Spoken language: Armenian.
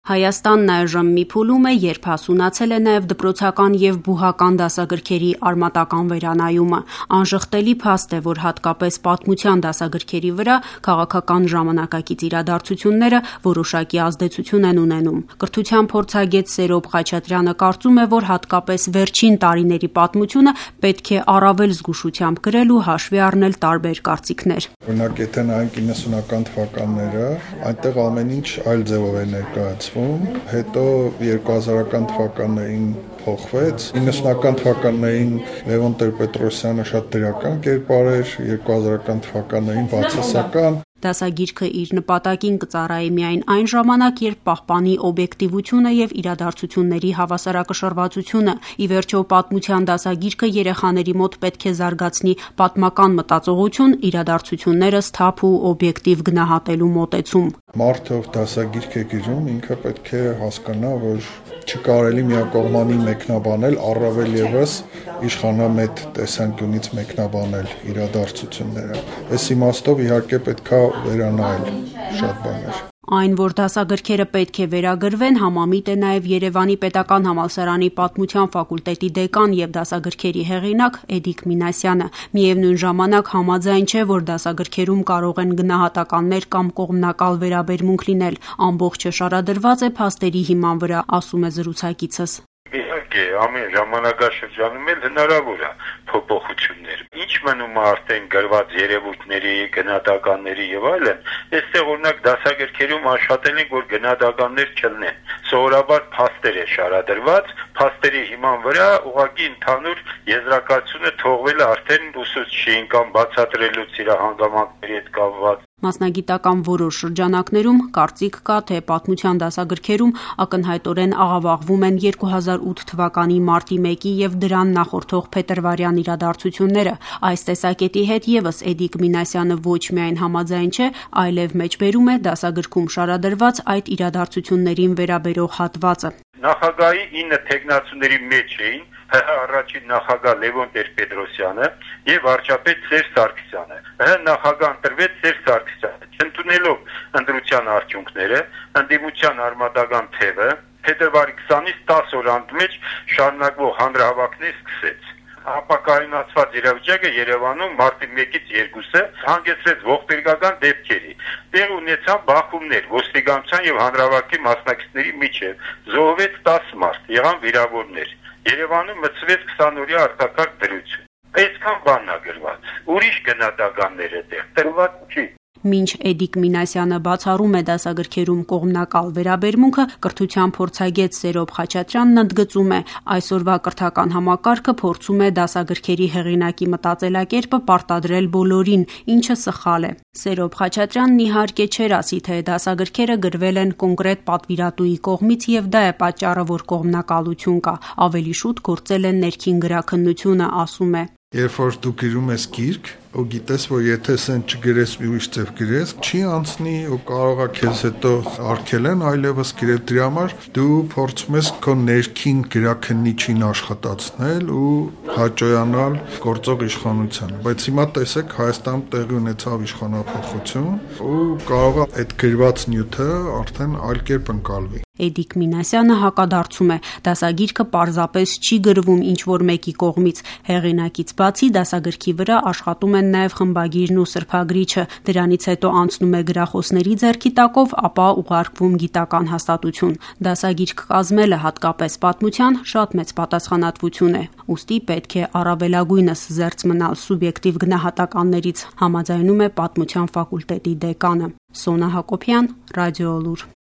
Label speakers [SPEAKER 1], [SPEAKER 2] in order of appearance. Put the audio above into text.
[SPEAKER 1] Հայաստանն այժմ մի փուլում է, երբ հասունացել է նաև դպրոցական եւ բուհական դասագրքերի արմատական վերանայումը։ Անժխտելի փաստ է, որ հատկապես պատմության դասագրքերի վրա քաղաքական ժամանակակից իրադարձությունները որոշակի ազդեցություն են ունենում։ Կրթության փորձագետ Սերոբ Խաչատրյանը կարծում է, որ հատկապես վերջին տարիների պատմությունը պետք է առավել զգուշությամբ գրել ու հաշվի առնել տարբեր կարծիքներ։
[SPEAKER 2] Օրինակ, եթե նայենք 90-ական թվականները, այնտեղ ամեն ինչ այլ ձևով է ներկայացվում։ Հետո 2000-ական թվականներին փոխվեց։ 90-ական թվականներին Լևոն Տեր-Պետրոսյանը շատ դրական կերպար էր, 2000-ական թվականներին բացասական։
[SPEAKER 1] Դասագիրքը իր նպատակին կծառայի միայն այն ժամանակ, երբ պահպանի օբյեկտիվությունը եւ իրադարձությունների հավասարակշռվածությունը։ Ի վերջո, պատմության դասագիրքը երեխաների մոտ պետք է զարգացնի պատմական մտածողություն, իրադարձությունները սթափ ու օբյեկտիվ գնահատելու մոտեցում։
[SPEAKER 2] Մարդը, ով դասագիրք է գրում, ինքը պետք է հասկանա, որ չկարելի միակողմանի մեկնաբանել, առավել ևս իշխանամետ տեսանկյունից մեկնաբանել իրադարձությունները։ Այս իմաստով իհարկե պետք է վերանայել շատ բաներ։
[SPEAKER 1] Այն, որ դասագրքերը պետք է վերագրվեն, համամիտ է նաև Երևանի պետական համալսարանի պատմության ֆակուլտետի դեկան եւ դասագրքերի հեղինակ Էդիկ Մինասյանը։ Միևնույն ժամանակ համաձայն չէ, որ դասագրքերում կարող են գնահատականներ կամ կողմնակալ վերաբերմունք լինել։ Ամբողջը շարադրված է փաստերի հիման վրա, ասում է զրուցակիցս։
[SPEAKER 3] Իհարկե, ամեն ժամանակաշրջանում էլ հնարավոր է փոփոխություններ։ Ինչ մնում է արդեն գրված երևույթների, գնահատականների եւ այլն, այստեղ օրինակ դասագրքերում աշխատել են, որ գնահատականներ չլինեն։ Սովորաբար փաստեր է շարադրված, փաստերի հիման վրա ուղղակի ընդհանուր եզրակացությունը թողվել է արդեն ուսուցչին կամ բացատրելուց իր հանգամանքների հետ կապված։
[SPEAKER 1] Մասնագիտական որոշ շրջանակներում կարծիք կա, թե պատմության դասագրքերում ակնհայտորեն աղավաղվում են 2008 թվականի մարտի 1-ի եւ դրան նախորդող փետրվարյան իրադարձությունները։ Այս տեսակետի հետ եւս Էդիկ Մինասյանը ոչ միայն համաձայն չէ, այլև մեջբերում է դասագրքում շարադրված այդ իրադարձություններին վերաբերող հատվածը։
[SPEAKER 3] Նախագահի 9 թեկնածուների մեջ էին ՀՀ առաջին նախագահ Լևոն Տեր-Պետրոսյանը եւ վարչապետ Սերժ Սարգսյանը։ ՀՀ նախագահ ընտրվեց Սերժ Սարգսյանը, չընդունելով ընտրության արդյունքները, ընդդիմության արմատական թևը փետրվարի 20-ից 10 օր անց շարունակվող հանրահավաքներ սկսեց։ Ապակայունացված իրավիճակը Երևանում մարտի 1-ից 2-ը հանգեցրեց ողբերգական դեպքերի։ Տեղ ունեցան բախումներ ոստիկանության եւ հանրահավաքի մասնակիցների միջեւ։ Զոհվեց 10 մարդ, եղան վիրավորներ։ Երևանում մտցվեց 20-օրյա արտակարգ դրություն։ Այսքան բանն է գրված։ Ուրիշ գնահատականներ է տեղ տրված չի։
[SPEAKER 1] Մինչ Էդիկ Մինասյանը բացառում է դասագրքերում կողմնակալ վերաբերմունքը, կրթության փորձագետ Սերոբ Խաչատրյանն ընդգծում է, այսօրվա կրթական համակարգը փորձում է դասագրքերի հեղինակի մտածելակերպը պարտադրել բոլորին, ինչը սխալ է։ Սերոբ Խաչատրյանն իհարկե չէր ասի, թե դասագրքերը գրվել են կոնկրետ պատվիրատուի կողմից եւ դա է պատճառը, որ կողմնակալություն կա։ Ավելի շուտ գործել է ներքին գրաքննությունը, ասում է։
[SPEAKER 2] Երբ որ դու գրում ես գիրք, ու գիտես, որ եթե սենց չգրես ուրիշ ձև գրես, չի անցնի ու կարող է քեզ հետո արգելեն, այլևս գրել դրա համար դու փորձում ես քո ներքին գրաքննիչին աշխատացնել ու հաճոյանալ գործող իշխանությանը։ Բայց հիմա տեսեք, Հայաստանում տեղի ունեցավ իշխանափոխություն ու կարող է այդ գրված նյութը արդեն այլ կերպ ընկալվի։
[SPEAKER 1] Էդիկ Մինասյանը հակադարձում է, դասագիրքը պարզապես չի գրվում ինչ-որ մեկի կողմից։ Հեղինակից բացի դասագրքի վրա աշխատում են նաև խմբագիրն ու սրբագրիչը, դրանից հետո անցնում է գրախոսների ձեռքի տակով, ապա ուղարկվում գիտական հաստատություն։ Դասագիրք կազմելը հատկապես պատմության շատ մեծ պատասխանատվություն է, ուստի պետք է առավելագույնս զերծ մնալ սուբյեկտիվ գնահատականներից, համաձայնում է պատմության ֆակուլտետի դեկանը։ Սոնա Հակոբյան, Ռադիոլուր։